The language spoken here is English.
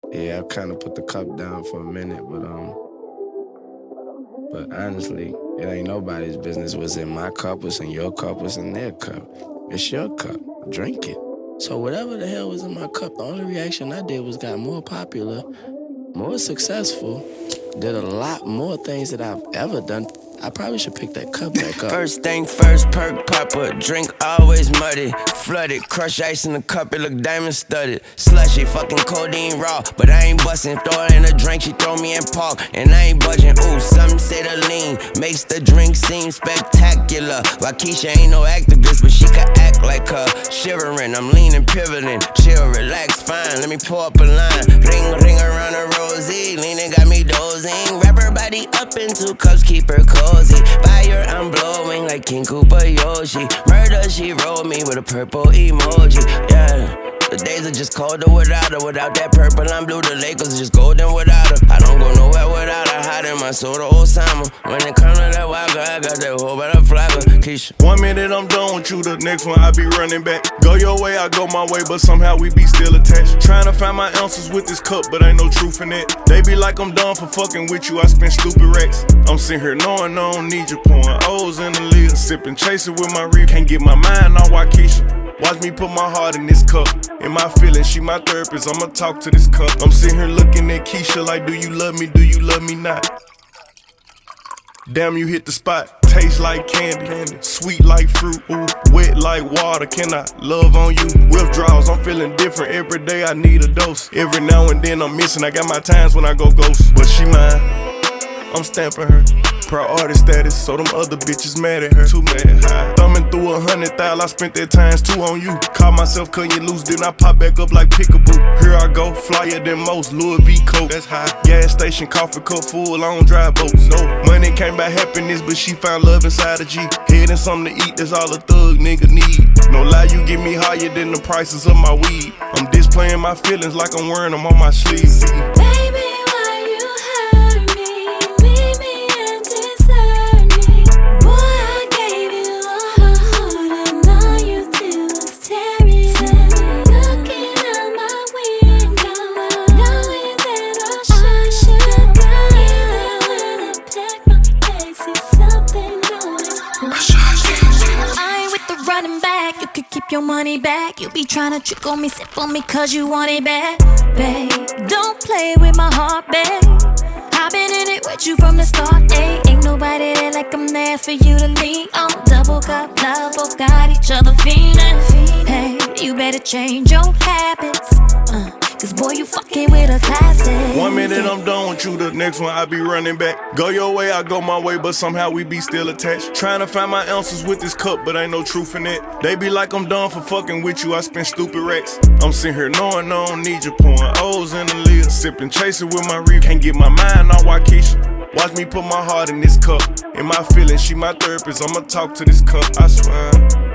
Yeah, I kind of put the cup down for a minute, but honestly, it ain't nobody's business what's in my cup, what's in your cup, what's in their cup. It's your cup. Drink it. So whatever the hell was in my cup, the only reaction I did was got more popular, more successful, did a lot more things that I've ever done. I probably should pick that cup back up. First thing first, perk popper, drink always muddy. Flooded, crush ice in the cup, it look diamond studded. Slushy, fucking codeine raw, but I ain't bustin'. Throw her in a drink, she throw me in park, and I ain't budging. Ooh, some say the lean makes the drink seem spectacular. Waukesha ain't no activist, but she could act like her. Shivering, I'm leaning, pivoting, chill, relax, fine. Let me pour up a line, ring around a rosy. Leaning got me dozing. Wrap her body up in 2 cups, keep her cozy. Fire, I'm blowing like King Koopa Yoshi. Murder, she rolled me with a purple emoji. Yeah, the days are just colder without her. Without that purple, I'm blue. The Lakers just golden without her. I don't go nowhere without her. Hiding my soul to Osama. When it comes to that waka, I got that whole better flagger. Keisha. 1 minute I'm done with you, the next one I be running back. Go your way, I go my way, but somehow we be still attached. Trying to find my ounces with this cup, but ain't no truth in it. They be like I'm done for fucking with you, I spend stupid racks. I'm sitting here knowing I don't need you, pouring O's in the lid. Sipping, chasing with my reef, can't get my mind on Waukesha. Watch me put my heart in this cup. In my feelings, she my therapist, I'ma talk to this cup. I'm sitting here looking at Keisha like, do you love me, do you love me not? Damn, you hit the spot. Taste like candy, sweet like fruit, ooh, wet like water. Can I love on you? Withdrawals, I'm feeling different. Every day I need a dose. Every now and then I'm missing. I got my times when I go ghost. But she mine, I'm stamping her. Priority status, so them other bitches mad at her. Too mad, high. Thumbing through 100,000, I spent that times 2 on you. Caught myself cutting you loose, then I pop back up like Pickaboo. Here I go, flyer than most, Louis V. Coke. That's high. Gas station, coffee cup full, I don't drive boats. No, money came by happiness, but she found love inside a G. Head and something to eat, that's all a thug nigga need. No lie, you get me higher than the prices of my weed. I'm displaying my feelings like I'm wearing them on my sleeve. Baby, why you hurt me? Leave me and desert me. Boy, I gave you all my heart and all you did was tear it up. Looking out my window, knowing that I should go. Even when I pack my bags, it's something new. I ain't with the running back. You could keep your money back. You be tryna trick on me, sip on me, cause you want it bad. Babe, don't play with my heart, babe. I've been in it with you from the start, ayy. Ain't nobody there like I'm there for you to lean on. Double cup love, both got each other feeling. Hey, you better change your habits, cause boy, you fucking with a classic. 1 minute I'm done with you, the next one I be running back. Go your way, I go my way, but somehow we be still attached. Trying to find my ounces with this cup, but ain't no truth in it. They be like I'm done for fucking with you, I spend stupid racks. I'm sitting here knowing I don't need you, pouring O's in the lid. Sipping, chasing with my reef, can't get my mind on Waukesha. Watch me put my heart in this cup. In my feelings, she my therapist, I'ma talk to this cup, I swear.